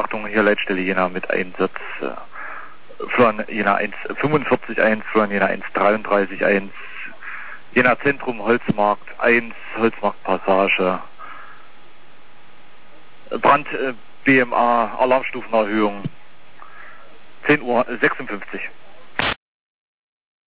Achtung, hier Leitstelle Jena mit Einsatz. Florian Jena 1,45,1, Florian Jena 1,33,1, Jena Zentrum, Holzmarkt 1, Holzmarkt Passage. Brand BMA, Alarmstufenerhöhung 10:56 Uhr.